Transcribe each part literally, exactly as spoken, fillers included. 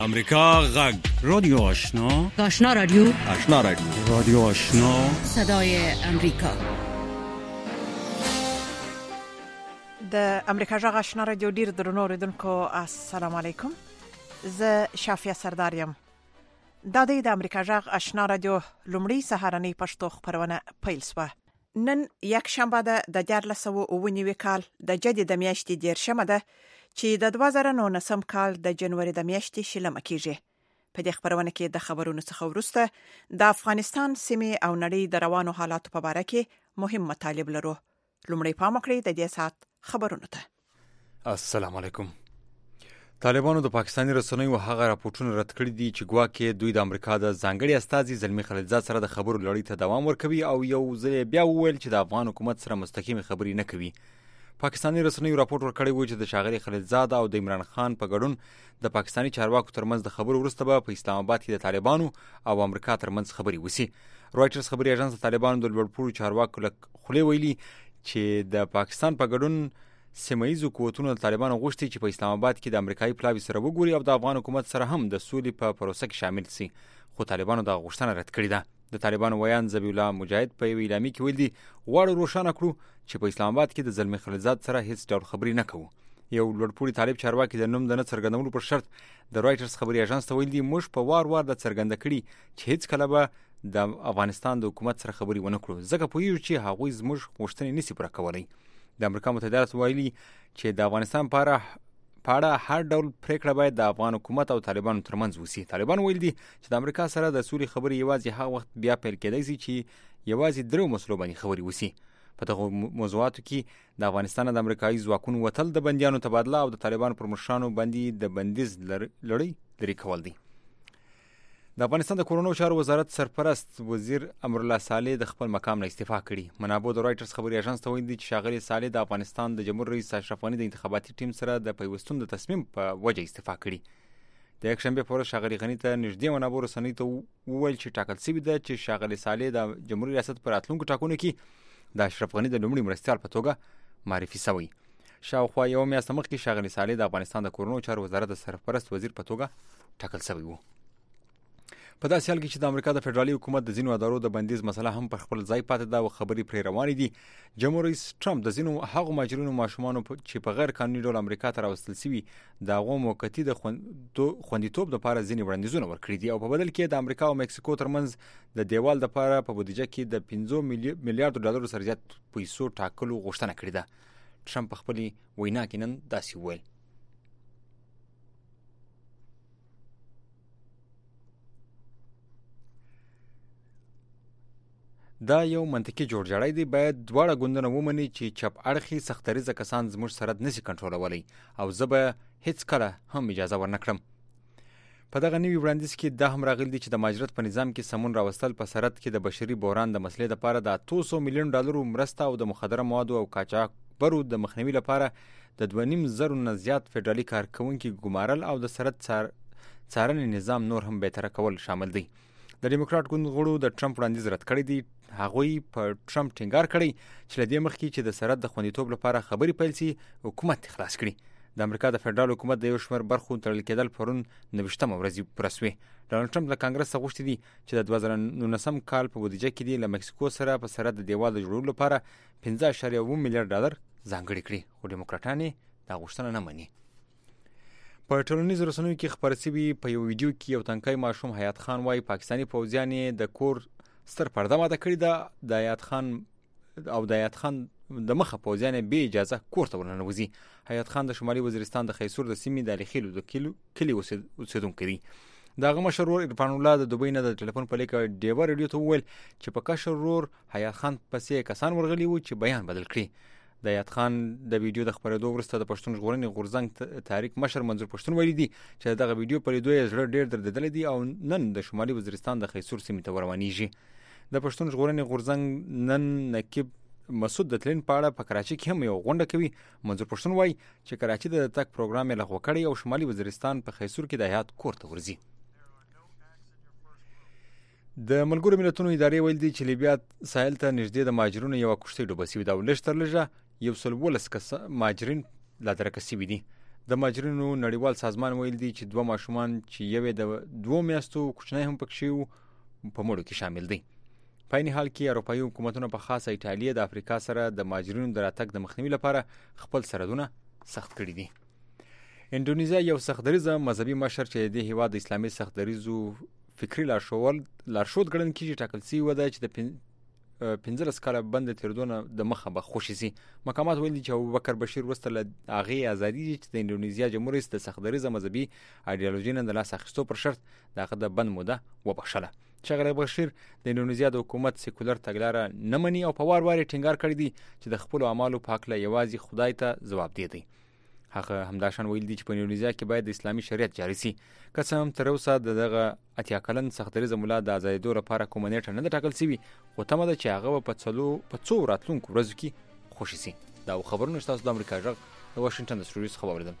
امریکا غږ رادیو آشنا آشنا رادیو آشنا رادیو رادیو آشنا صدای امریکا. د امریکا غږ آشنا رادیو ډیر درنو اوریدونکو السلام علیکم. زه شافیه سردار یم. دا د امریکا غږ آشنا رادیو لومړی سهارنی پښتو خبرونه پیل شوه. نن یک شنبه ده د دیارلس سوه اوه نوي کال د جدي د میاشتې دیرشمه ده چې د دوه زره نولسم کال د جنوري د میاشتې شلمه کېږي. په دې خبرونه کې د خبرونو څخه وروسته د افغانستان سیمې او نړۍ د روانو حالاتو په اړه کې مهم مطالب لرو. لومړی پام وکړئ د دې سات خبرونو ته. السلام علیکم. طالبانو د پاکستاني رسنیو هغه راپورټونه رد کړي دي چې ګواکې دوی د امریکا د ځانګړي استازي زلمی خلیلزاد سره د خبرو لړۍ ته دوام ورکوي او یو ځل بیا وویل چې د افغان حکومت سره مستقیم خبرې نه کوي. پاکستاني رسنیو راپورټ ورکړی و چې د ښاغلي خلیلزاد او د عمران خان په ګډون د پاکستاني چارواکو ترمنځ د خبرو وروسته به په اسلام آباد کې د طالبانو او امریکا ترمنځ خبرې وشي. رويټرز خبري اژانس د طالبانو د لوړپوړو چارواکو له خولې ویلي چې د پاکستان په ګډون سیمایي قوتونو د طالبانو غوښتي چې په اسلام آباد کې د امریکایي پلاوي سره وګوري او د افغان حکومت سره هم د سولې په پروسه کې شامل شي، خو طالبانو دا غوښتنه رد کړې ده. د طالبانو ویان ذبیح الله مجاهد په یو اعلامیه کې ویل دي غواړو روښانه کړو چې په اسلام آباد کې د زلمی خلیلزاد سره هیڅ ډول خبرې نه کوو. یو لوړپوړي طالب چارواکي د نوم د نه څرګندولو پر شرط د رويټرز خبري اژانس ته ویل دي موږ په وار وار د څرګنده کړي چې هیڅ کله به د افغانستان د حکومت سره خبرې ونه کړو ځکه پوهیږو چې هغوی زموږ غوښتنې نشي پوره کولی. د امریکا متحده ایالات ویلي چې د افغانستان په اړه هر ډول پریکړه باید د افغان حکومت او طالبانو ترمنځ وشي. طالبان ویل دي چې د امریکا سره د سولې خبرې یوازې هغه وخت بیا پیل کېدای شي چې یوازې درو مسلو باندې خبرې وشي. په دغه موضوعاتو کې د افغانستان د امریکایي ځواکونو وتل، د بندیانو تبادله او د طالبانو پر مشرانو باندې د بندیز لړۍ لرې کول دي. د افغانستان د کورونو چارو وزارت سرپرست وزیر امرالله صالح د خپل مقام نه استعفا کړي. منابع د رويټرز خبري اژانس ته ویلي چې ښاغلي صالح د افغانستان د جمهور رئیس اشرف غني د انتخاباتي ټیم سره د پیوستون د تصمیم په وجه استعفا کړي. د یکشنبه په ورځ ښاغلي غني ته نږدې منابع رسنیو ته وویل چې ټاکل شوې ده چې ښاغلي صالح د جمهوریت ریاست پر راتلونکو ټاکنو کې د اشرف غني د لومړي مرستیال په توګه معرفي شوی. شاوخوا یو میاشت مخکې ښاغلي صالح د افغانستان د کورونو چارو وزارت د سرپرست وزیر په توګه ټاکل شوی و. په داسې حال کې چې د امریکا د فدرالي حکومت د ځینو ادارو د بندیز مسله هم پر خپل ځای پاتې ده او خبرې پرې روانې دي. جمهور رئیس ټرمپ د ځینو هغو مهاجرینو ماشومانو چې په غیر قانوني ډول امریکا ته راوستل شوي د هغو موقتي د خوندیتوب لپاره ځینې وړاندیزونه ورکړي دي او په بدل کې د امریکا او مکسیکو ترمنځ د دیوال لپاره په بودیجه کې د پنځه میلیارډ ډالرو سره زیات پیسو ټاکلو غوښتنه کړې ده. ټرمپ په خپلې وینا کې نن داسې وویل: دا یو منطقي جوړجاړی دی. باید دواړه ګوندونه ومني چې چپ اړخي سختریزه کسان زموږ سرحد نشي کنټرولولی او زه به هیڅ کله هم اجازه ورنکړم. په دغه نوي وړاندیز کې دا هم راغلی دی چې د مهاجرت په نظام کې سمون راوستل په سرحد کې د بشري بحران د مسلې لپاره د اته سوه میلیون ډالرو مرسته او د مخدره موادو او قاچاقبرو د مخنیوي لپاره د دوه نیم زرو نه زیات فدرالي کارکوونکي ګمارل او د سرحد څارنې نظام نور هم بهتره کول شامل دی. د ډیموکراټ ګوند غړو د ټرمپ وړاندیز رد کړی دی. هغوی په ټرمپ ټینګار کړی چې له دې مخکې چې د سرحد د خوندیتوب لپاره خبرې پیل شي حکومت خلاص کړي. د امریکا د فدرال حکومت د یو شمېر برخو تړل کېدل پرون نویشتمه ورځ پوره شوې. ډانلډ ټرمپ له کانګرس څخه غوښتي دي چې د دوه زره نولسم کال په بودیجه کې دې له مکسیکو سره په سرحد د دیوال د جوړولو لپاره پنځه اعشاریه اوه میلیارډ ډالر ځانګړي کړي، خو ډیموکراټان یې دا غوښتنه نه مني. په ټولنیزو رسنیو کې خپاره شوي په یو ویډیو کې یو تنکی ماشوم حیات خان وایي پاکستاني پوځیان یې د کور ستر پرده ماته کړې ده. د حیات خان او د حیات خان د مخه پوځیان بې اجازه کور ته ورننوځي. حیات خان د شمالي وزیرستان د خیسور د سیمې د الخیلو د کلي اوسېدونکی دی. د هغه مشر ورور عرفان الله د دوبۍ نه د ټلیفون په لیکه ډیوه ریډیو ته وویل چې په کشر ورور حیات خان پسې کسان ورغلي وو چې بیان بدل کړي. د حیات خان د ویډیو د خبرېدو وروسته د پښتون ژغورنې غورځنګ تحریک مشر منظور پښتون ویلي دي چې دغه ویډیو په لیدو یې زړه ډېر دردېدلی دی او نن د شمالي وزیرستان د خیسور سیمې ته روانېږي. د پښتون ژغورنې غورځنګ نن نقیب مسعود د تلین په اړه په کراچۍ کې هم یو غونډه کوي. منظور پښتون وایي چې کراچۍ د تګ پروګرام یې لغوه کړی او شمالي وزیرستان په خیسور کې د حیات کور ته ورځي. د ملګرو ملتونو ادارې ویل دي چې لیبیا ساحل ته نږدې د مهاجرینو یوه کښتۍ ډوبه شوې ده او لږ تر لږه یو سل ولس کسه مهاجرین لا درکه شوي دي. د مهاجرینو نړیوال سازمان ویل دی چې دوه ماشومان چې یو د دوه میاشتو کوچنی هم پکې وو په مړو کې شامل دي. په عین حال کې اروپایي حکومتونه په خاصه ایټالیا د افریقا سره د مهاجرینو د راتګ د مخنیوي لپاره خپل سرحدونه سخت کړي دي. انډونیزیا یو سختدریزه مذهبي مشر چې د هیواد د اسلامي سختدریزو فکری لارښود لارښود ګڼل کېږي ټاکل شوی و چې د پنځلس کاله بند تیرېدو د مخه به خوشي سي. مقامات ویلي چې ابوبکر بشیر وروسته له هغې ازادي چې د انډونیزیا جمهور رئیس د سختدریزه مذهبي ایډیالوژي نه د لاس اخیستو پر شرط د هغه د بند موده وبخښله. ښاغلی بشیر د انډونیزیا د حکومت سیکولر تګلاره نه مني او په وار وار یې ټینګار کړی دی چې د خپلو اعمالو په هکله یوازې خدای ته ځوابدی دی. هغه همداشان ویل دي چې په انډونیزیا کې باید د اسلامي شریعت جاري سي. که څه هم تر اوسه دغه اتیا کلن سختدریزه ملا د ازادېدو لپاره کومه نیټه نه ده ټاکل سوي، خو تمه ده چې هغه به په څلو په څو راتلونکو ورځو کې خوشي سي. دا خبرونه ستاسو د امریکا غږ د واشنګټن د سټوډیو څخه واوریدل.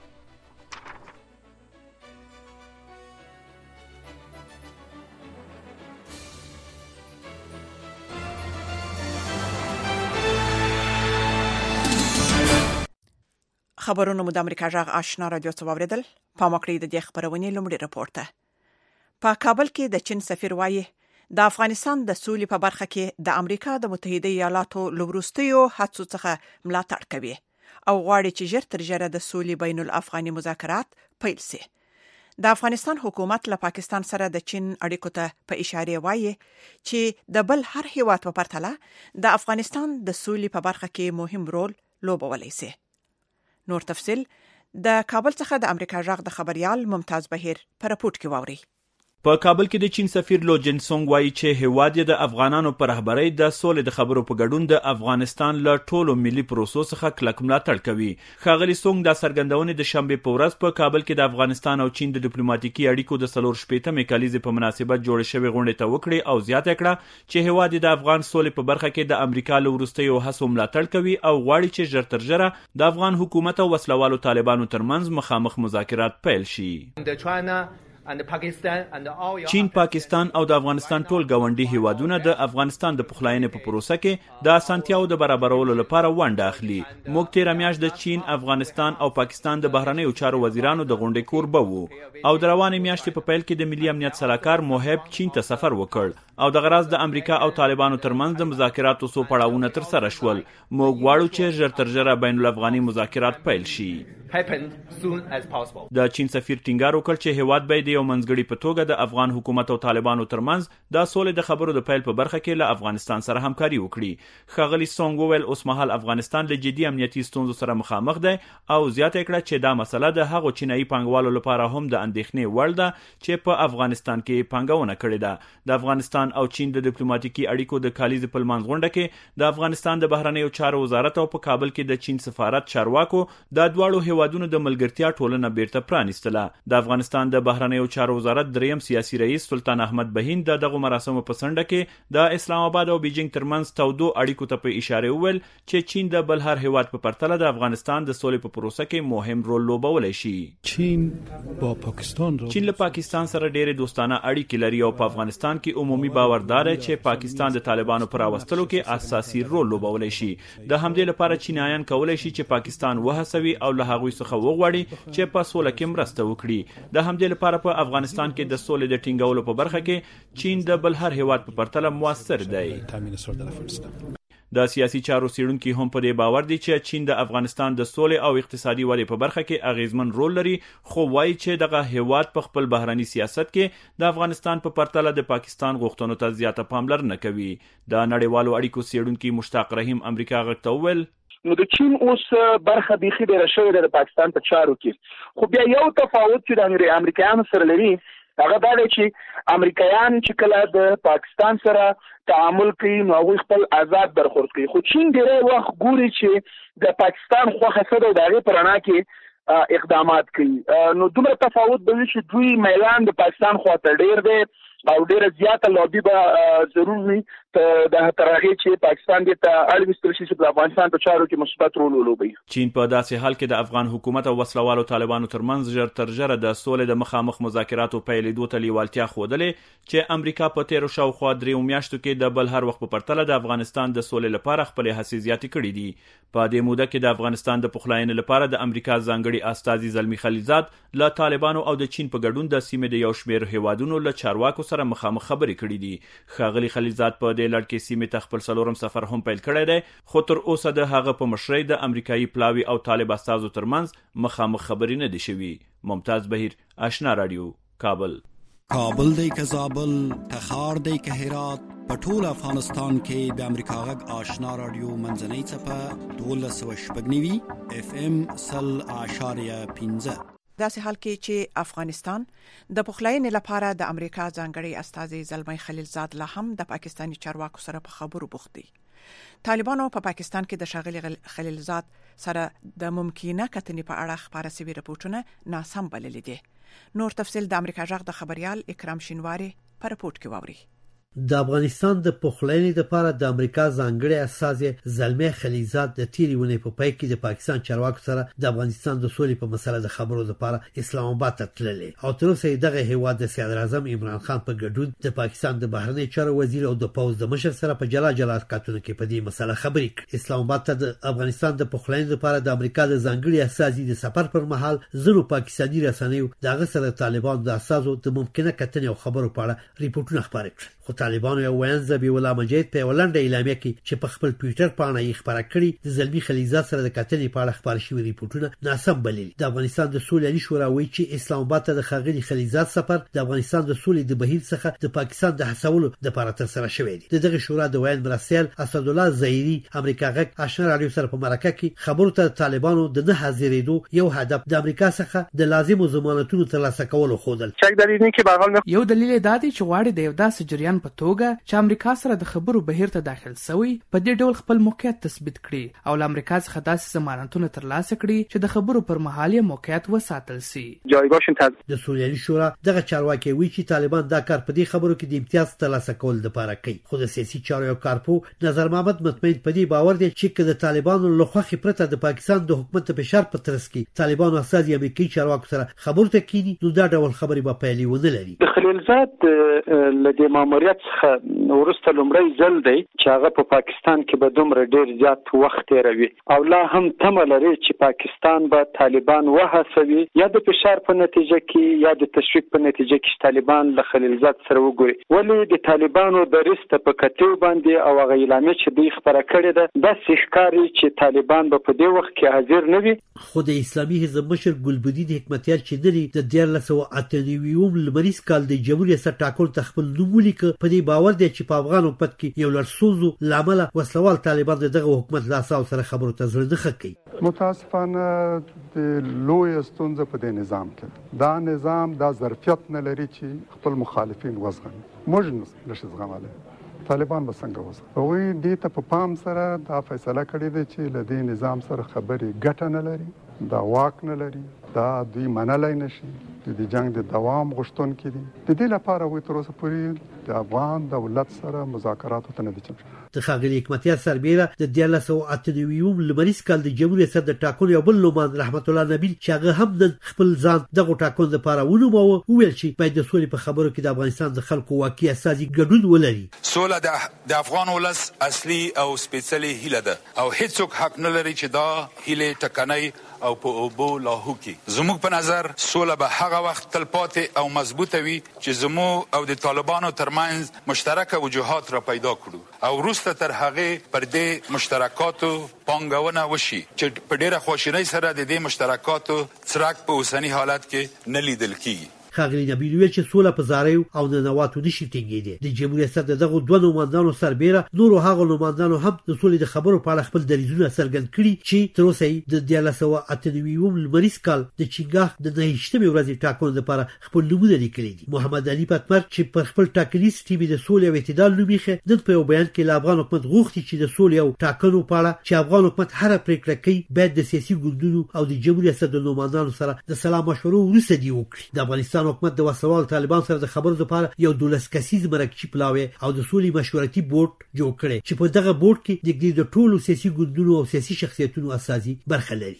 خبرونه مو د امریکا غږ آشنا رادیو څخه واوریدل. پام وکړئ د دې خبرونې لومړی رپورټ ته. په کابل کې د چین سفیر وایي د افغانستان د سولې په برخه کې د امریکا د متحده ایالاتو لوروستیو هڅو څخه ملاتړ کوي او غواړي چې ژر تر ژره د سولې بین الافغاني مذاکرات پیل شي. د افغانستان حکومت له پاکستان سره د چین اړیکو ته په اشاره وایي چې د بل هر هیواد په پرتله د افغانستان د سولې په برخه کې مهم رول لوبولی شي. نور تفصیل د کابل څخه د امریکا غږ د خبريال ممتاز بهیر په راپورټ کې واوري. په کابل کې د چین سفیر لو جنسونګ وایي چې هیواد د افغانانو پر رهبرۍ د سولې د خبرو په ګډون د افغانستان له ټولو ملي پروسو څخه کلک ملاتړ کوي. ښاغلي سونګ د څرګندونې د شنبې په ورځ په کابل کې د افغانستان او چین د ډیپلوماټیکي اړیکو د څلور شپېتمې کلیزې په مناسبت جوړې شوې غونډې ته وکړې او زیاته کړه چې هیواد د افغان سولې په برخه کې د امریکا له وروستیو هڅو ملاتړ کوي او غواړي چې ژر تر ژره د افغان حکومت او وسلوالو طالبانو ترمنځ مخامخ مذاکرات پیل شي. چین، پاکستان او د افغانستان ټول ګاونډي هیوادونه د افغانستان د پخلاینې په پروسه کې د اسانتیاو د برابرولو لپاره ونډه اخلي. موږ تېره میاشت د چین، افغانستان او پاکستان د بهرنیو چارو وزیرانو د غونډې کوربه وو او د روانې میاشتې په پیل کې د ملي امنیت سلاکار موهب چین ته سفر وکړ او د غراض د امریکا او طالبانو ترمنځ د مذاکراتو څو پړاوونه تر سره شول. موږ غواړو چې ژر تر ژره بین الافغاني مذاکرات پیل شي. د چین سفیر ټینګار وکړ چې هیواد باید یو منځګړي په توګه د افغان حکومت او طالبانو ترمنځ د سولې د خبرو د پیل په برخه کې له افغانستان سره همکاري وکړي. ښاغلي سونګ وویل اوس مهال افغانستان له جدي امنیتي ستونزو سره مخامخ دی او زیاته کړه چې دا مسله د هغو چینایي پانګوالو لپاره هم د اندېښنې وړ ده چې په افغانستان کې پانګونه کړې ده. د افغانستان او چین د ډیپلوماټیکي اړیکو د کالیزې په لمانځ غونډه کې د افغانستان د بهرنیو چارو وزارت او په کابل کې د چین سفارت چارواکو د دواړو هیوادونو د ملګرتیا ټولنه بیرته پرانیستله. د افغانستان د بهرنیو چارو وزارت دریم سیاسي رئیس سلطان احمد بهین د دغه مراسمو په څنډه کې د اسلام آباد او بیجینګ ترمنځ تودو اړیکو ته په اشاره وویل چې چین د بل هر هیواد په پرتله د افغانستان د سولې په پروسه کې مهم رول لوبولی شي. چین با پاکستان رو چین له پاکستان سره ډېرې دوستانه اړیکې لري او په افغانستان کې عمومي باور دی چې پاکستان د طالبانو پر راوستلو کې اساسي رول لوبولی شي. د همدې لپاره چینایان کولی شي چې پاکستان وهڅوي او له هغوی څخه وغواړي چې په سوله کې مرسته وکړي. د همدې لپاره په افغانستان کې د سولې د ټینګولو په برخه کې چین د بل هر هیواد په پرتله موثر دی. د سیاسي چارو څېړونکي هم په دې باور دي چې چین د افغانستان د سولې او اقتصادي ودې په برخه کې اغیزمن رول لري، خو وایي چې دغه هیواد په خپل بهرني سیاست کې د افغانستان په پرتله د پاکستان غوښتنو ته زیاته پاملرنه کوي. د نړیوالو اړیکو څېړونکي مشتاق رحیم امریکا غږ ته وویل نو د چین اوس برخه بیخي ډیره شوې ده د پاکستان په چارو کې، خو بیا یو تفاوت چې د امریکایانو سره لري هغه دا دی چې امریکایان چې کله د پاکستان سره تعامل کوي نو هغوی خپل آزاد برخورد کوي، خو چین ډیری وخت ګوري چې د پاکستان خوښه څه ده او د هغې په رڼا کې اقدامات کوي. نو دومره تفاوت به وي چې دوی میلان د پاکستان خواته ډیر دی او ډیره زیاته لابي به ضرور وي د هترغه چې پاکستان د اړ وستل شي چې افغانستان په چارو کې مثبت رول ولوبي. چین په داسې حال کې د افغان حکومت او وسلوالو طالبانو ترمنځ ژر تر ژره د سولې د مخامخ مذاکراتو پیلېدو ته لیوالتیا ښودلې چې امریکا په تیرو شاوخوا درې میاشتو کې د بل هر وخت په پرتله د افغانستان د سولې لپاره خپل هڅې زیاتې کړې دي. په دې موده کې د افغانستان د پخلاینې لپاره د امریکا ځانګړي استازي زلمی خلیلزاد له طالبانو او د چین په ګډون د سیمې د یو شمېر هیوادونو له چارواکو سره مخامخ خبرې کړې دي. ښاغلي خلیلزاد په دې لړ کې سیمې ته خپل څلورم سفر هم پیل کړی دی، خو تر اوسه د هغه په مشرۍ د امریکایي پلاوي او طالب استازو ترمنځ مخامخ خبرې نه دي شوي. ممتاز بهیر، آشنا رادیو، کابل. کابل دی که زابل، تخار دی که هرات، په ټول افغانستان کې د امریکا غږ آشنا رادیو منځنۍ څپه دولس سوه شپږ نوي اف ام سل اعشاریه پنځه. داسې حال کې چې افغانستان د پخلاینې لپاره د امریکا ځانګړي استازي زلمی خلیلزاد لا هم د پاکستاني چارواکو سره په خبرو بوخت دي. طالبانو په پاکستان کې د ښاغلي خلیلزاد سره د ممکنه کتنې په اړه خبره سوي رپورټونه ناسم بللي دي. نور تفصیل د امریکا غږ د خبريال اکرام شینواری په رپورټ کې واوري. د افغانستان د پخلاینې لپاره د امریکا ځانګړي استازي زلمی خلیلزاد د تیرې ونې په پای کې د پاکستان چارواکو سره د افغانستان د سولې په مسله د خبرو لپاره اسلام آباد ته تللي او تر اوسه دغه هیواد د صدر اعظم عمران خان په ګډون د پاکستان د بهرنی چارو وزیر او د پوز د مشر سره په جلا جلا حرکتونو کې په دې مسله خبرې کړې. اسلام آباد ته د افغانستان د پخلاینې لپاره د امریکا د ځانګړي استازي د سفر پر مهال زرو پاکستاني رسنیو دغه سره طالبان د اساسو د ممکنه کتنې او خبرو په اړه ریپورتونه خبرې کړل. خو طالبانو یو ویان زبی الله مجید په ولنډه اعلامیه کې چې په خپل ټوئیټر باندې یې خبره کړې د زلمی خلیلزاد سره د کتنې په اړه خبرې شوې ریپورتونه ناسم بللي. د افغانستان د سولې شورا وایي چې اسلام آباد ته د ښاغلي خلیلزاد سفر د افغانستان د سولې د بهیر څخه د پاکستان د هڅولو لپاره تر سره شوی دی. دغه شورا د ویان مرسل اسد الله زهيري امریکا غږ آشنا رادیو سره په مرکه کې خبرو ته طالبانو د نه حاضرېدو یو هدف د امریکا څخه د لازمو ضمانتونو ترلاسه کولو خودل. چک دلیل نه کې به حال یو دلیل دا دی چې غواړي د یو داسې جریان په توګه چې امریکا سره د خبرو بهیر ته داخل شوی په دې ډول خپل موقعیت تثبیت کړي او له امریکا څخه داسې ضمانتونه ترلاسه کړي چې د خبرو پر مهال یې موقعیت وساتل شي. جایگاهشون تز د سولې شورا دغه چارواکي وی چې طالبان دا کار په دې خبرو کې د امتیاز ترلاسه کول لپاره کوي. خو د سیاسي چارو یو کارپو نظر محمد مطمئن په دې باور دی چې د طالبانو له خوښې پرته د پاکستان د حکومت په فشار په ترڅ کې طالبانو اساسي امریکایي چارواکو سره خبرو ته کینی نو دا ډول خبرې به پیلې ونه لري. د خلیلزاد لدې ماموریت څخه ورسته لومړی ځل دی چې هغه په پاکستان کې به دومره ډیر زیات وخت تیروي او لا هم تمه لري چې پاکستان به طالبان وهڅوي یا د فشار په نتیجه کې یا د تشویق په نتیجه کې طالبان له خلیلزاد سره وګوري. ولې د طالبانو د رسته په کتیو باندې او هغه اعلامیه چې دوی خبره کړې ده د ښکاری چې طالبان به په دې وخت کې حاضر نه وي. خو د اسلامي حزب مشر ګلبدین حکمتیار چې دلی د دیارلس سوه اته نوي لمریز کال د جمهوریت ریاست ټاکل تخپل نوم ولیک په دې باور دی چې په افغان حکومت کې یو لړسوزو لامل وسلوال طالبان دغه حکومت لا ساو سره خبرو ته زړه نه خکې. متاسفانه د لوی ستونزه په دې نظام کې دا نظام دا ظرفیت نه لري چې خپل مخالفین وزغمي. موږ نشو زغماله طالبان به څنګه وزغمي. هغوی دې ته په پام سره دا فیصله کړې ده چې له دې نظام سره خبرې ګټه نه لري، دا واک نه لري، دا دوی منلای نشي، د جنگ د دوام غوښتونکي دي. د دې لپاره وایي تر اوسه پورې د افغان دولت سره مذاکراتو ته نه دي چمتو. د ښاغلي حکمتیار سربیره د دیارلس سوه اته نوي لمریز کال د جمهوریت ریاست د ټاکنو یو بل نومان رحمت الله نبیل چې هغه هم د خپل ځان دغه ټاکنو لپاره ونوموه وویل چې باید د سولې په خبرو کې د افغانستان د خلکو واقعي اساسي ګډون ولري. سوله د افغان ولس اصلي او سپېڅلې هیله ده او هیڅوک حق نه لري چې دا هیله ټکنۍ او په اوبو لاهو کې. زموږ په نظر سوله به هغه وخت تلپاتې او مضبوطه وي چې زموږ او د طالبانو ترمنځ مشترکه وجوهات را پیدا کړو او وروسته تر هغې پر دې مشترکاتو پانګونه وشي چې په ډېره خواشینۍ سره د دې مشترکاتو څرک په اوسني حالت کې نه لیدل کیږي. ښاغلي نبیل ویل چې سوله په زاریو او ننواتو نشي ټینګېدی. د جمهوریت ریاست دغه دوه نوماندانو سربیره نورو هغو نوماندانو هم د سولې د خبرو په اړه خپل دریځونه څرګند کړي چې تر اوسه یې د دیارلس سوه اته نوي لمریز کال د چنګاښ د نهه ویشتمې ورځې ټاکنو لپاره خپل نومونه لیکلي دي. محمد علي پتمر چې پر خپل ټاکنیز ټیم د سولې او اعتدال نوم یې نن په یو بیان کې له افغان حکومت غوښتي چې د سولې او ټاکنو په اړه چې افغان حکومت هر پریکړه کوي باید د سیاسي ګوندونو او د جمهوریت ریاست د نوماندانو سره د سلا مشورو وروسته دی وکړي. د افغانستان پاکستان حکومت د وسلوال طالبان سره د خبرو لپاره یو دولس کسیز مرکزی پلاوی او د سولې مشورتي بورډ جوړ کړي چې په دغه بورډ کې د د ټولو سیاسي ګوندونو او سیاسي شخصیتونو اساسي برخه لري.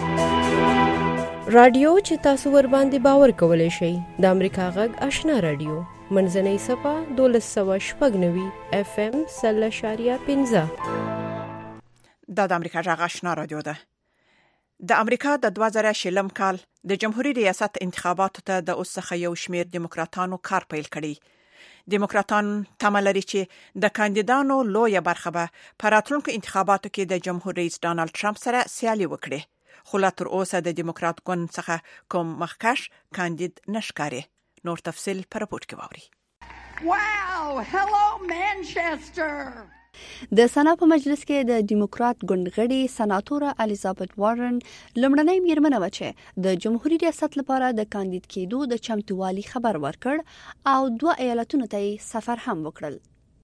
رادیو چې تاسو ور باندې باور کولای شئ د امریکا غږ آشنا رادیو منځنۍ صفه دولس سوه شپږ نوي اف ام سل اشاریه پنځه. دا د امریکا غږ آشنا رادیو ده. د امریکا د دوه زره شلم کال د جمهوریت ریاست انتخاباتو ته د اوسخه یو شمیر دیموکراتانو کار پیل کړي. دیموکراتان تمه لري چې د کاندیدانو لویه برخه به په راتلونکو انتخاباتو کې د جمهور رئیس ډانلډ ټرمپ سره سیالي وکړي. خو لا تر اوسه د دیموکرات ګوند څخه کوم مخکښ کاندید نشکاري. نور تفصیل پر راپورټ کې واوري. واو هلو مانچستر. د سنا په مجلس کې د دیموکرات ګوند غړي سناتوره الیزابت وارن لمړنۍ میرمنه و چې د جمهوریت ریاست لپاره د کاندید کېدو د چمتووالي خبر ورکړ او دوه ایالتونو ته سفر هم وکړل.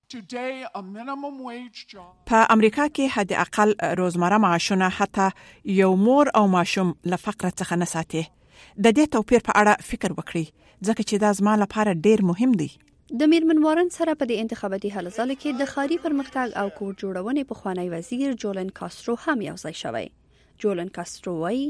په امریکا کې حد اقل روزمره معاشونه حتی یو مور او ماشوم له فقر څخه نه ساتي. د دې توپیر په اړه فکر وکړئ ځکه چې دا زما لپاره ډیر مهم دی. د میرمن وارن سره په دې انتخاباتي هلو ځل کې د ښاري پرمختګ او کور جوړونې پخوانی وزیر جولن کاسترو هم یو ځای شوی. جولن کاسترو وایي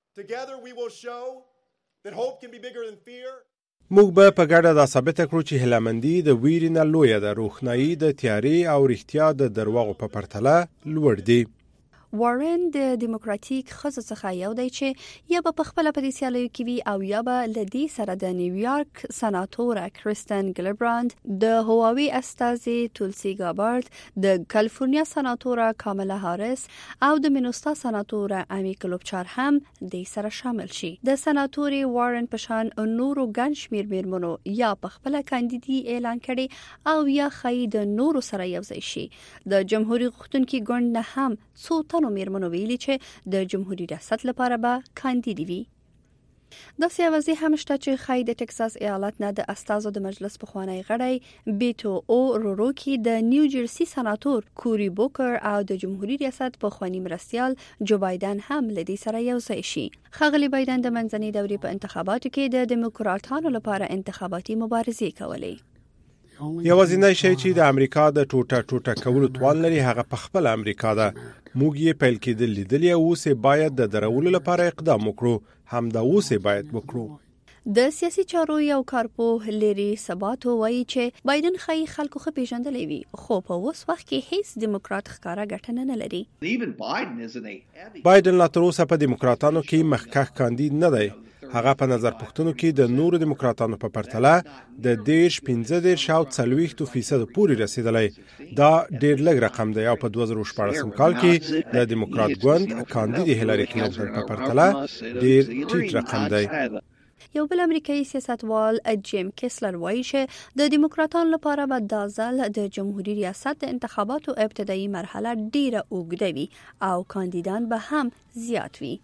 موږ به په ګډه دا ثابت کړو چې هیلهمندي د ویرې نه لویه ده، روښنايي د تیارې او رښتیا د درواغو په پرتله لوړ دی. وارن د دیموکراتیک خزو څخه یو دی چې یا به په خپل په دې سیالیو کې وي او یا به لدی سره د نیویارک سناتوره کریستن ګلبراند، د هواوی استازي تولسی گابارد، د کالیفورنیا سناتوره کاملا هاریس او د مینوستا سناتوره امی کلوبچار هم د سره شامل شي. د سناتوري وارن په شان نورو ګڼ شمېر میرمنو یا په خپل کاندیدي اعلان کړي او یا خی د نورو سره یو ځای شي. د جمهوریت غوښتونکي ګوند نه هم څو تنو میرمنو ویلي چې د جمهوریت ریاست لپاره به کاندید وي. دا سیاوازي هم شته چې خای د ټکساس ایالت نه د استازو د مجلس پخوانی غړی بیټو او روروکی، د نیو جرسی سناتور کوری بوکر او د جمهوریت ریاست پخوانی مرستیال جو بایدن هم لدی سره یو ځای شي. خغلی بایدن د منځنۍ دورې په انتخاباتو کې د دیموکراتانو لپاره انتخاباتي مبارزې کولې. یوازینی شی چې د امریکا د ټوټه ټوټه کولو توان لري هغه په خپل امریکا ده. موږ یې پیل کېدل لیدلی او اوس باید د درولو لپاره اقدام وکړو. هم دا اوس باید وکړو. د سیاسي چارو یو کارپوه لری سباتو وایي چې بایدن خای خلکو خو پیژندلې وي خو په اوس وخت کې هیڅ دیموکرات ښکارا ګټنه نه لري. بایدن لا تر اوسه په دیموکراتانو کې مخکښ کاندید نه دی. هغه په نظر پوښتنو کې د نورو دیموکراتانو په پرتله د دیش پنځه دیش او څلوېښت فیصد پورې رسیدلی. دا ډیر لږ رقم دی او په دوه زره شپاړسم کال کې د دیموکرات ګوند کاندید هیلاری کلینټن په پرتله ډیر ټیټ رقم دی. یو بل امریکایي سیاستوال جیم کیسلر وایي چې د دیموکراتانو لپاره به دا ځل د جمهوریت ریاست د انتخاباتو ابتدایي مرحله ډیره اوږده وي او کاندیدان به هم زیات وي.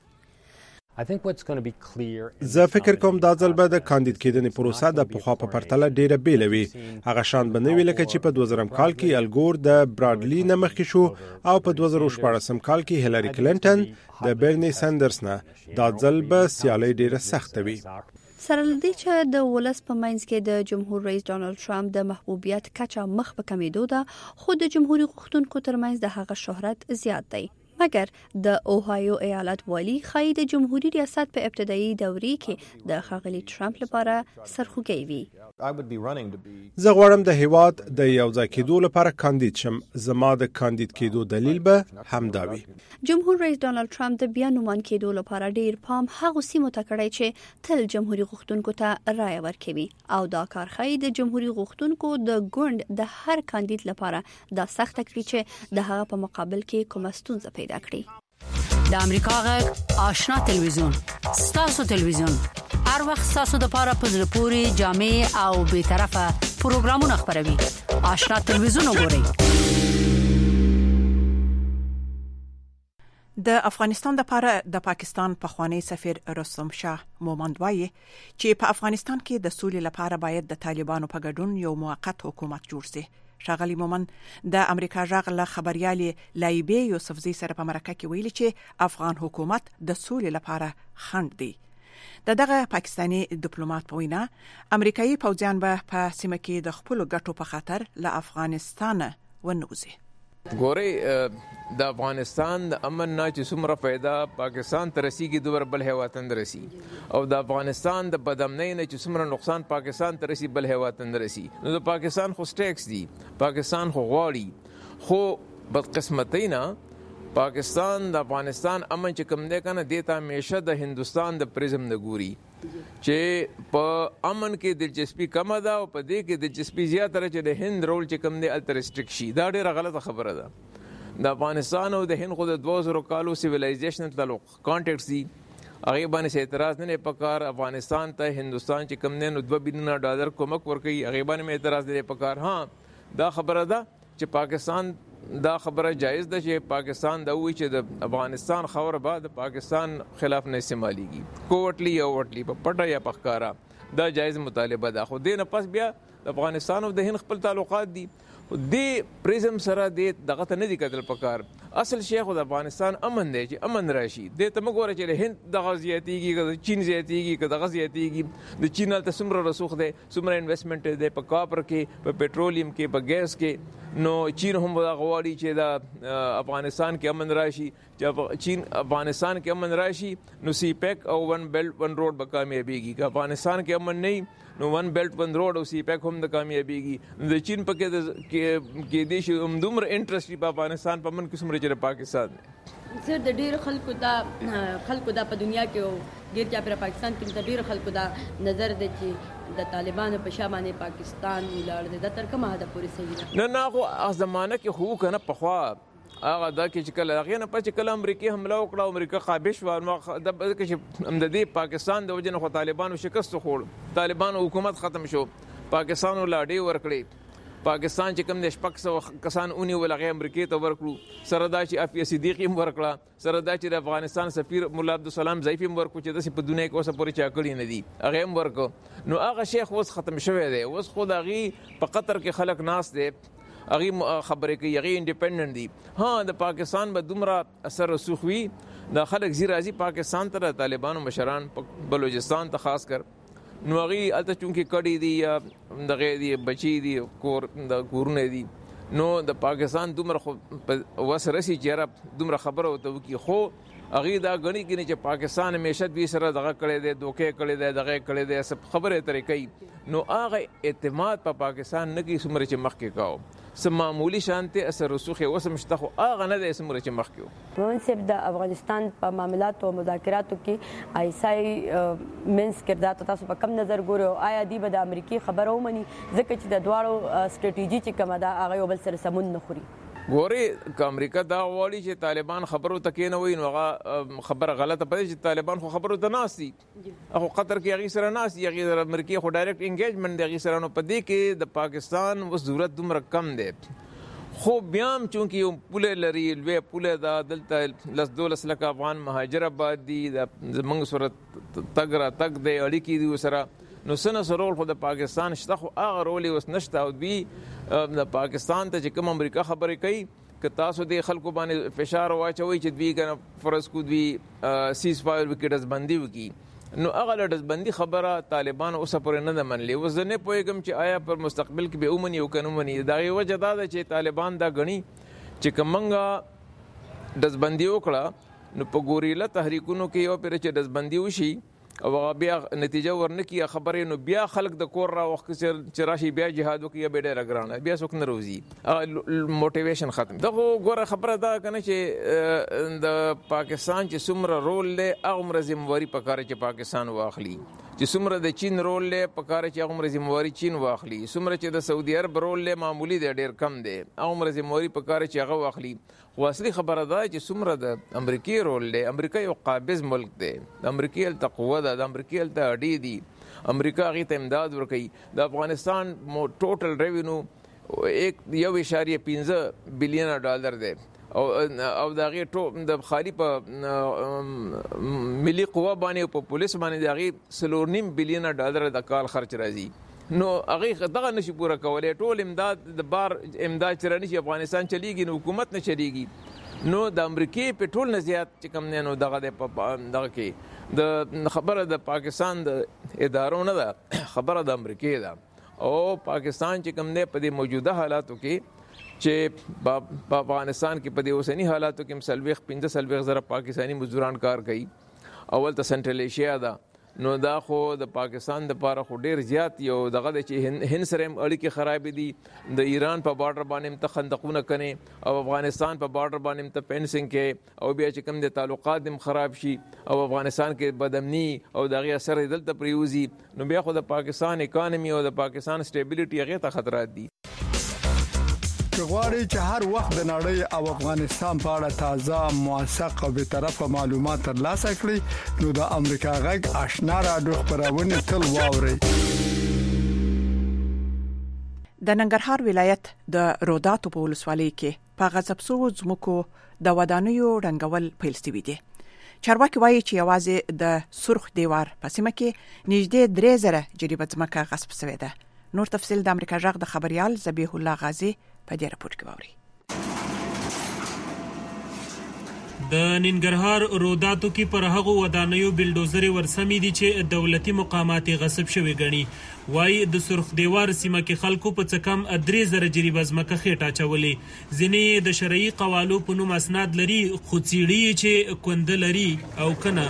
زه فکر کوم دا ځل به د کاندید کېدنې پروسه د پخوا په پرتله ډیره بیله وي. هغه شان به نه وي لکه چې په دوه زره کال کې الګور د برادلی نه مخکې شو او په دوه زره شپاړسم کال کې هیلاری کلینټن د برنی سندرز نه. دا ځل به سیالي ډیره سخته وي. سره لدی چې د ولس په منځ کې د جمهور رئیس ډانلډ ټرمپ د محبوبیت کچه مخ په کمیدو ده، خو د جمهوریت غوښتونکو ترمنځ د هغه شهرت زیات دی. مګر د اوهایو ایالت والی خای د جمهوریت ریاست په ابتدایي دورې کې د ښاغلي ټرمپ لپاره سرخوږی وي. زه غواړم د هیواد د یو ځای کېدو لپاره کاندید شم. زما د کاندید کېدو دلیل به همدا وي. جمهور رئیس ډانلډ ټرمپ د بیا نومان کېدو لپاره ډیر پام هغه سیمو ته کړی چې تل جمهوریت غوښتونکو ته رائے ورکوي او دا کار خای د جمهوریت غوښتونکو د ګوند د هر کاندید لپاره دا سخت کړی چې د هغه په مقابل کې کومه ستونزه پیدا کړي. د امریکا غږ آشنا تلویزیون ستاسو تلویزیون هر وخت ستاسو د لپاره په زړه پورې جامع او به طرفه پروګرامونه خبروي. آشنا تلویزیون وګورئ. د افغانستان لپاره د پاکستان پخوانی سفیر رستم شاه مومند وایي چې په افغانستان کې د سولې لپاره باید د طالبانو په ګډون یو موقت حکومت جوړ شي. ښاغلي مومند د امریکا غږ له خبريالې لایبې یوسفزي سره په مرکه کې ویلي چې افغان حکومت د سولې لپاره خنډ دی. د دغه پاکستاني ډیپلوماټ په وینا امریکایي پوځیان به په سیمه کې د خپل ګټو په خاطر له افغانستان ونوځي. ګوري د افغانستان د امن نه چې څومره फायदा پاکستان ته رسیږي دوبر بل هیواتن رسی او د افغانستان د بدامنۍ نه چې څومره نقصان پاکستان ته رسی بل هیواتن رسی. نو د پاکستان خو سټیکس دي، پاکستان خو غواړي، خو بدقسمتۍ نه پاکستان د افغانستان امن چې کوم دی کنه دیتا همیشه د هندستان د پریزم نه ګوري چې په امن کې دلچسپي کم ده او په دې کې دلچسپي زیاته چې د هند رول چې کوم دی الټر ریسټریکټ شي. دا ډیره غلطه خبره ده. د افغانستان او د هند خو د دوه زره کالو سیویلایزیشن تعلق کانټیکټس دي، هغه باندې اعتراض نه پکار. افغانستان ته هندستان چې کوم دی نو دوه بلین ډالر کومک ورکوي، هغه باندې اعتراض نه پکار. ها دا خبره ده چې پاکستان دا خبره جایز ده چې پاکستان دا وایي چې د افغانستان خبره بعد پاکستان خلاف نه استعماليږي کوټلی او وټلی په پټه یا پخکارا، دا جایز مطالبه ده. خو دې نه پس بیا د افغانستان او د هند خپل تعلقات دي، د پریزم سره د دغه ته نه دي کتل پکار. اصل شیخ د افغانستان امن دی چې امن راشي. د ته مګوره چې هند د غزياتيږي د چین زیاتیږي که د غزياتيږي د چین ته څومره رسوخ دی، څومره انویسټمنټ دی په کاپر کې، په پېټرولیم کې، په ګیس کې. نو چین هم غواړي چې د افغانستان کې امن راشي. چې چین افغانستان کې امن راشي نو سی پیک او ون بیلټ ون روډ به کامیابیږي. که افغانستان کې امن نه نو ون بیلټ ون روډ او سی پیک هم د کامیابیږي. د چین په کې کې د شي هم دومره انټرست په افغانستان په من کې سمره چې پاکستان سر د ډیر خلکو دا خلکو دا په دنیا کې او ډیر چې پر پاکستان کې د ډیر خلکو دا نظر دی چې د طالبانو په شابهانه پاکستان ولاړ دي. دا تر کومه حد پورې صحیح نه نه خو زمانه کې خو کنه په خوا هغه دا کې چې کله هغه نه پچ کله امریکای حمله وکړه، امریکا خابش و د کې هم د دې پاکستان د وجنه خو طالبانو شکست خور، طالبانو حکومت ختم شو، پاکستان ولاړی ورکړي. پاکستان چې کوم د شپږ سو کسان اونې ولغه امریکای ته ورکړو، سره دا چې افیا صدیقی هم ورکړه، سره دا چې د افغانستان سفیر مولا عبدالسلام ضیفی هم ورکړو چې د په دنیا کې اوسه پورې چا کړی نه دي، هغه هم ورکړو. نو هغه شیخ اوس ختم شوی دی. اوس خود هغه په قطر کې خلک ناس دي، هغه خبرې کوي، هغه انډیپندنت دي. ها د پاکستان به دومره اثر رسوخ وي، د خلک زی راځي پاکستان ته، طالبانو مشران بلوچستان ته خاص کر نو هغه الته چونکه کړي دي یا دغه دي بچي دي کور د کورونه دي، نو د پاکستان دومره خو وسرسي چیرې دومره خبره وته کی. خو هغه دا غني کینی چې پاکستان همیشه دوی سره دغه کړي دي، دوکې کړي دي، دغه کړي دي، سب خبره طریقې. نو هغه اعتماد په پاکستان نه کی سمره چې مخ کې کاو سم معمولی شانته اثر رسوخه وسم شته هغه نه د سمره چې مخ کې منصب د افغانستان په معاملات او مذاکراتو کې ایسای منس کردات تاسو په کم نظر ګورو؟ آیا دی به د امریکای خبرو مني ځکه چې د دواړو سټریټیجی چې کومه دا هغه بل سره سمون نه خوري؟ ګوري که امریکا دا غواړي چې طالبان خبرو تکې نه وي نو هغه خبره غلطه پدې چې طالبان خو خبرو ته ناسي، خو قطر کې هغه سره ناسي، هغه امریکای خو ډایرکټ انګیجمنت دی هغه سره. نو پدې کې د پاکستان و ضرورت دومره کم دی. خو بیا هم چونکه یو پوله لري، لوی پوله دا دلته لس دولس لکه افغان مهاجر آباد دي، د زمونږ سره تګ را تګ دی، اړیکې دي سره. نو سنه سرول خو د پاکستان شته، خو هغه رول اوس نشته. او دوی د پاکستان ته چې کوم امریکا خبرې کوي که تاسو د خلکو باندې فشار واچوي چې دوی کنه فرض کو دوی سیز فایر وکړه بندي وکي، نو هغه لړز بندي خبره طالبان اوس پورې نه منلي. اوس نه پوهیږم چې آیا پر مستقبل کې به اومني او کنه مني. دا یو وجه دا ده چې طالبان دا غني چې کومنګا دزبندي وکړه نو په ګوریلا تحریکونو کې یو پر چې دزبندي وشي او بیا نتیجه ورنکي خبرې، نو بیا خلک د کور را وخت چې راشي بیا جهاد وکي به ډېر ګرانه بیا څوک نه روزي، موټیویشن ختم. دغه ګوره خبره دا کنه چې د پاکستان چې څومره رول له هغه ذمہواری پکاره چې پاکستان واخلي، چې څومره د چین رول له پکاره چې هغه ذمہواری چین واخلي، څومره چې د سعودي عرب رول له معمولی دی ډېر کم دی، هغه ذمہواری پکاره چې هغه واخلي. خو اصلي خبره ده چې څومره د امریکای رول له امریکا یو قابض ملک دی، د امریکای ال تقوا ده، د امریکای ال اډی دي، امریکا غي ته امداد ورکوي. د افغانستان مو ټوټل ریوینیو یک یو اشاریه پنځه بلین ډالر دی او او دا غي ټو د خالي په ملي قوا باندې په پولیس باندې دا غي سلور نیم بلین ډالر د کال خرچ راځي. نو هغه دغه نشي پوره کولای، ټول امداد د بار امداد چرني چې افغانستان چلیږي نو حکومت نه چلیږي. نو د امریکای پټرول نه زیات چې کم نه نو دغه د دغه کې د خبره د پاکستان د ادارو نه ده، خبره د امریکای ده. او پاکستان چې کوم دی په دې موجوده حالاتو کې چې په افغانستان کې په دې اوسنی حالاتو کې مسلويخ پنځه سلويخ زره پاکستانی مزدوران کار کوي. اول ته سنټرل ایشیا ده، نو دا خو د پاکستان د پاره خو ډیر زیات یو دغه چې هند سره اړیکې خراب دي، د ایران په بارډر باندې ته خندقونه کني او افغانستان په بارډر باندې ته فینسینګ کې او بیا چې کوم د تعلقات هم خراب شي او افغانستان کې بدامني او دغه اثر دلته پریوزي، نو بیا خو د پاکستان اکانومي او د پاکستان سټیبلیټي هغه ته خطرات دي. غواړي چې هر وخت د نړۍ او افغانستان په اړه تازه، موثق او به طرفه معلومات ترلاسه کړئ، نو د امریکا غږ آشنا رادیو خبرونه تل واورئ. د ننګرهار ولایت د روداتو په ولسوالۍ کې په غصب شوو ځمکو د ودانیو رنګول پیل شوی دی. چارواکي وایي چې یوازې د سرخ دیوار په سیمه کې نږدې درې زره جریبه ځمکه غصب شوې ده. نور تفصیل د امریکا غږ د خبريال ذبیح الله غازی په دې راپور کې ووري. د ننګرهار روداتو کې پر هغه ودانیو بلډوزر ورسمي دي چې دولتي مقامات غصب شوی غني. وای د سرخ دیوار سیمه کې خلکو په څه کم درې زره جریبه ځمکه خېټه چولې. ځینې د شرعي قوالو په نوم اسناد لري، خو څیړي چې کند لري او کنه.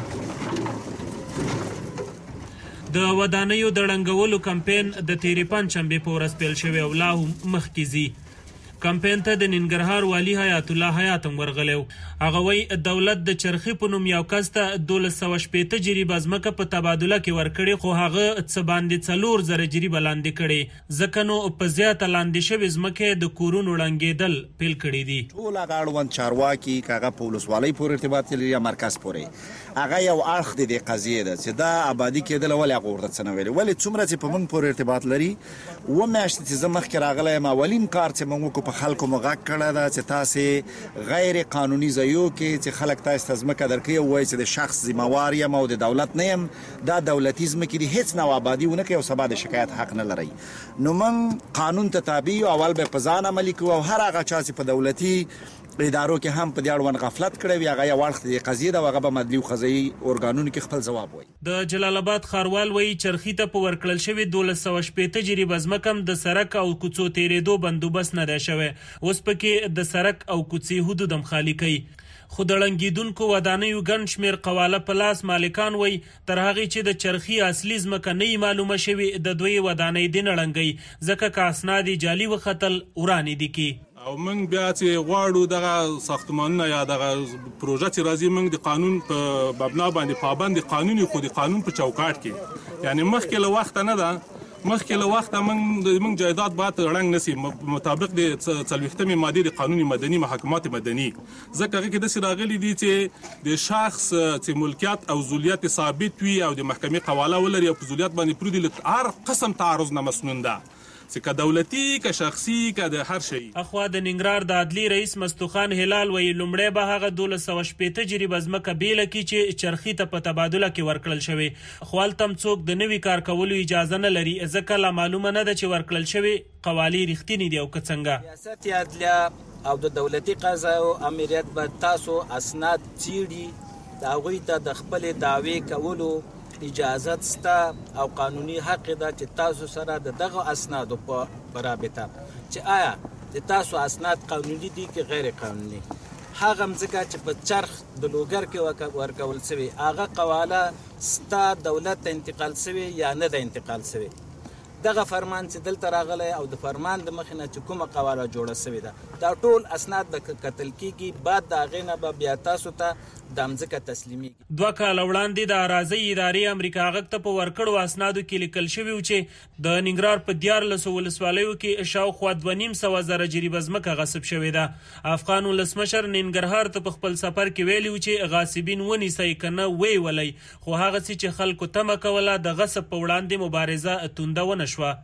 د ودانیو د رنګولو کمپاین د تیرې پنځشنبه په ورځ پیل شوی او لا هم مخکې ځي. کمپاین ته د ننګرهار والی حیات الله حیات هم ورغلیو. هغه وایي دولت د چرخي په نوم یو کس ته دولس سوه شپېته جریبه ځمکه په تبادله کې ورکړې، خو هغه څه باندې څلور زره جریبه لاندې کړې، ځکه نو په زیاته لاندې شوې ځمکې د کورونو ړنګېدل پیل کړي دي. ټول هغه اړوند چارواکي که هغه په ولسوالۍ پورې ارتباط لري یا مرکز پورې، هغه یو اړخ دی د قضیې ده چې دا آبادي کېدل ولې هغه ورته څه نه ویلي، ولې څومره چې په موږ پورې ارتباط لري. اووه میاشتې چې زه مخکې راغلی یم، اولین کار چې موږ وکړو په خلکو مو غږ کړی ده چې تاسې غیر قانوني ځایو کې چې خلک تاسو ته ځمکه درکوي او وایي چې د شخص ذمہوار یم او د دولت نه یم، دا دولتي ځمکې دي، هیڅ نوع آبادي ونه کوي او سبا د شکایت حق نه لري. نو موږ قانون ته تابع یو، اول به په ځان عملي کوو او هر هغه چا چې په دولتي ادارو کې هم په دې اړوند غفلت کړی وي هغه یو اړخ د قضیې ده، هغه به مدلي او قضایي ارګانونو کې خپل ځواب وایي. د جلال آباد ښاروال وایي چرخي ته په ورکړل شوي دولس سوه شپېته جریبه ځمکه هم د سړک او کوڅو تېرېدو بندوبست نه دی شوی. اوس پکې د سړک او کوڅې حدود هم خالي کوي. خو د ړنګېدونکو ودانیو ګڼ شمېر قواله په لاس مالکان وایي تر هغې چې د چرخي اصلي ځمکه نه وي معلومه شوې د دوی ودانۍ دې نه ړنګوي، ځکه که اسناد یې جعلي وختل ورانې دي کې. او موږ بیا چې غواړو دغه ساختمانونه یا دغه پروژه چې راځي موږ د قانون په مبنا باندې پابند قانوني، خو د قانون په چوکاټ کې، یعنی مخکې له وخته نه ده، مخکې له وخته موږ موږ جایداد باید رنګ نسی مطابق د څلوېښتمې مادې د قانون مدني محاکمات مدني، ځکه هغه کې داسې راغلي دي چې د شخص چې ملکیت او ذولیت ثابت وي او د محکمې قواله ولري او په ذولیت باندې پرودي له هر قسم تعرض نه مسنون ده، چې که دولتي که شخصي که د هر شي. اخوا د ننګرهار د عدلي رئیس مستوخان هلال وایي لومړی به هغه دولس سوه شپېته جریبه ځمکه بیله کړي چې چرخي ته په تبادله کې ورکړل شوې، خو هلته هم څوک د نوي کار کولو اجازه نه لري، ځکه لا معلومه نه ده چې ورکړل شوې قوالې رښتینې دي او که څنګه. ریاست عدلیه او د دولتي قضایو امریت به تاسو اسناد څیړي، د هغوی ته د خپلې دعوې کولو اجازت ستا او قانوني حق ده چې تاسو سره د دغه اسنادو په رابطه چې آیا د تاسو اسناد قانوني دي که غیر قانوني، هغه مځکه چې په چرخ د لوګر کې ورکول شوي هغه قواله ستا دولت ته انتقال شوي یا نه ده انتقال شوي. دغه فرمان چې دلته راغلی او د فرمان د مخې نه چې کومه قواله جوړه شوې ده دا ټول اسناد به کتل کېږي، بعد د هغې نه به بیا تاسو ته دا مځکه تسلیمیږي. دوه کاله وړاندې د اراضۍ ادارې امریکا غږ ته په ورکړو اسنادو کې لیکل شوي و چې د ننګرهار په دیارلسو ولسوالیو کې شاوخوا دوه نیم سوه زره جریبه ځمکه غصب شوې ده. افغان ولسمشر ننګرهار ته په خپل سفر کې ویلي و چې غاصبین ونیسئ که نه ویې ولئ، خو هغه څه چې خلکو تمه کوله د غصب په وړاندې مبارزه تونده ونه شوه.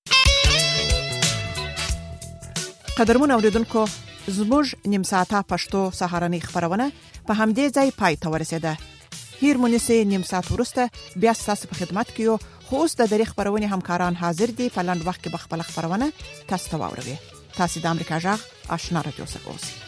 قدرمن اوریدونکو، زموږ نیم ساعته پښتو سهارنۍ خبرونه په همدې ځای پای ته ورسېده. هیر مونږه نیم ساعت ورسته بیا ستاسو په خدمت کې یو، خو اوس د دری خبرونه همکاران حاضر دي په لاند وخت کې به خپل خبرونه تاسو ته واوروي. تاسو د امریکا جغ آشنا رادیو څخه اوسئ.